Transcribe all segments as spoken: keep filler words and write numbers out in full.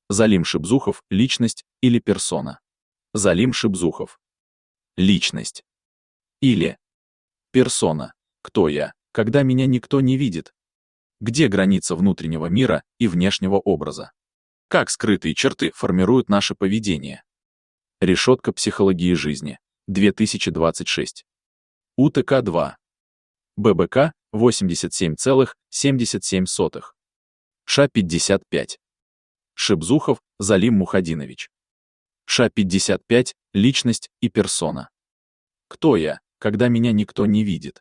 Залим Шипзухов – личность или персона. Залим Шипзухов. Личность. Или персона. Кто я, когда меня никто не видит? Где граница внутреннего мира и внешнего образа? Как скрытые черты формируют наше поведение? Решетка психологии жизни. две тысячи двадцать шесть. У Т К два. Б Б К восемьдесят семь целых семьдесят семь сотых. Ш пятьдесят пять. Шипзухов Залим Мухадинович. Ш пятьдесят пять. Личность и персона. Кто я, когда меня никто не видит?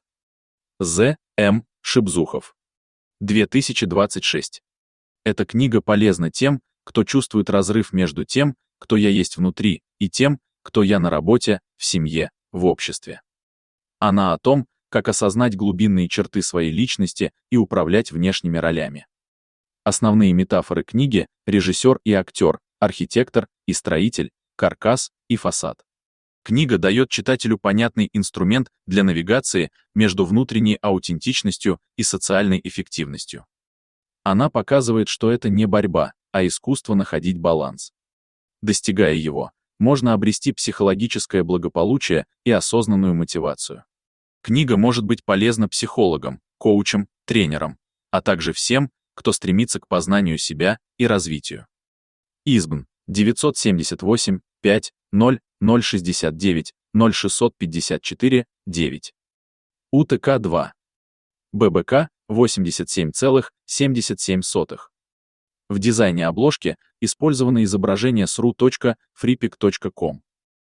З М Шипзухов. две тысячи двадцать шесть. Эта книга полезна тем, кто чувствует разрыв между тем, кто я есть внутри, и тем, кто я на работе, в семье, в обществе. Она о том, как осознать глубинные черты своей личности и управлять внешними ролями. Основные метафоры книги — режиссер и актер, архитектор и строитель, каркас и фасад. Книга дает читателю понятный инструмент для навигации между внутренней аутентичностью и социальной эффективностью. Она показывает, что это не борьба, а искусство находить баланс. Достигая его, можно обрести психологическое благополучие и осознанную мотивацию. Книга может быть полезна психологам, коучам, тренерам, а также всем, кто стремится к познанию себя и развитию. Избн, девятьсот семьдесят восемь пять ноль ноль шестьдесят девять ноль шестьсот пятьдесят четыре девять. У Т К два. Б Б К восемьдесят семь целых семьдесят семь сотых. В дизайне обложки использовано изображение с ру точка фрипик точка ком.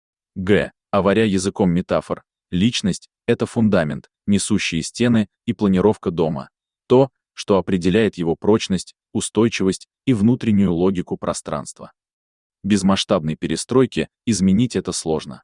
Г. Аваря языком метафор. Личность — это фундамент, несущие стены и планировка дома. То, что определяет его прочность, устойчивость и внутреннюю логику пространства. Без масштабной перестройки изменить это сложно.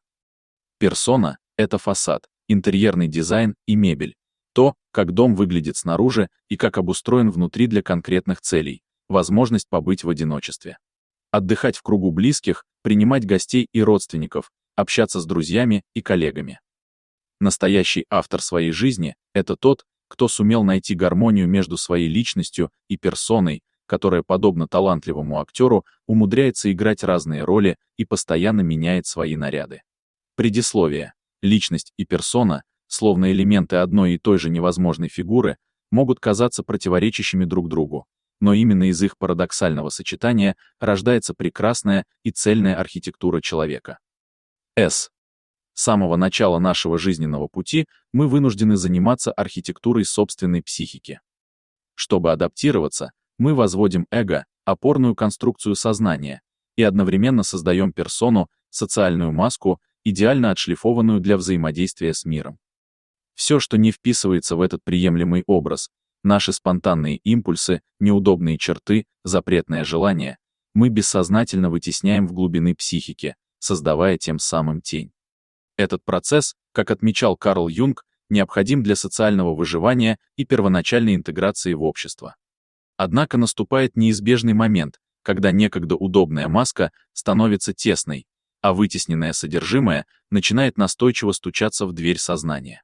Персона — это фасад, интерьерный дизайн и мебель. То, как дом выглядит снаружи и как обустроен внутри для конкретных целей. Возможность побыть в одиночестве. Отдыхать в кругу близких, принимать гостей и родственников, общаться с друзьями и коллегами. Настоящий автор своей жизни — это тот, кто сумел найти гармонию между своей личностью и персоной, которая, подобно талантливому актеру, умудряется играть разные роли и постоянно меняет свои наряды. Предисловие. Личность и персона, словно элементы одной и той же невозможной фигуры, могут казаться противоречащими друг другу, но именно из их парадоксального сочетания рождается прекрасная и цельная архитектура человека. С. С самого начала нашего жизненного пути мы вынуждены заниматься архитектурой собственной психики. Чтобы адаптироваться, мы возводим эго, опорную конструкцию сознания, и одновременно создаем персону, социальную маску, идеально отшлифованную для взаимодействия с миром. Все, что не вписывается в этот приемлемый образ, наши спонтанные импульсы, неудобные черты, запретное желание, мы бессознательно вытесняем в глубины психики, создавая тем самым тень. Этот процесс, как отмечал Карл Юнг, необходим для социального выживания и первоначальной интеграции в общество. Однако наступает неизбежный момент, когда некогда удобная маска становится тесной, а вытесненное содержимое начинает настойчиво стучаться в дверь сознания.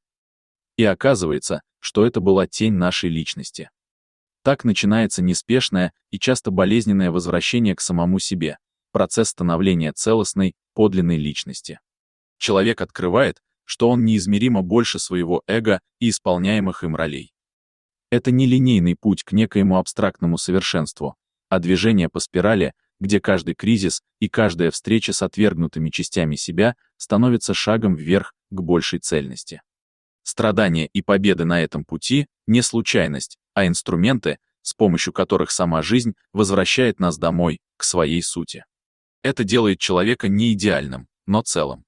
И оказывается, что это была тень нашей личности. Так начинается неспешное и часто болезненное возвращение к самому себе, процесс становления целостной, подлинной личности. Человек открывает, что он неизмеримо больше своего эго и исполняемых им ролей. Это не линейный путь к некоему абстрактному совершенству, а движение по спирали, где каждый кризис и каждая встреча с отвергнутыми частями себя становится шагом вверх к большей цельности. Страдания и победы на этом пути — не случайность, а инструменты, с помощью которых сама жизнь возвращает нас домой, к своей сути. Это делает человека не идеальным, но целым.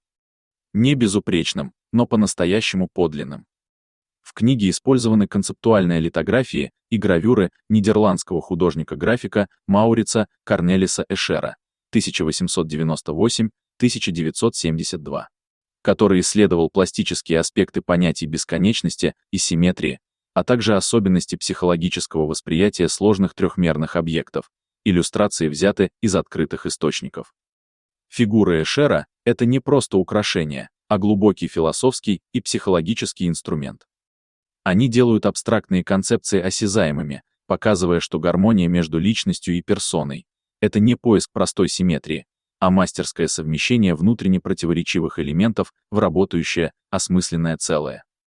Не безупречным, но по-настоящему подлинным. В книге использованы концептуальные литографии и гравюры нидерландского художника-графика Маурица Корнелиса Эшера тысяча восемьсот девяносто восемь — тысяча девятьсот семьдесят два, который исследовал пластические аспекты понятий бесконечности и симметрии, а также особенности психологического восприятия сложных трехмерных объектов. Иллюстрации взяты из открытых источников. Фигуры Эшера — это не просто украшение, а глубокий философский и психологический инструмент. Они делают абстрактные концепции осязаемыми, показывая, что гармония между личностью и персоной — это не поиск простой симметрии, а мастерское совмещение внутренне противоречивых элементов в работающее, осмысленное целое.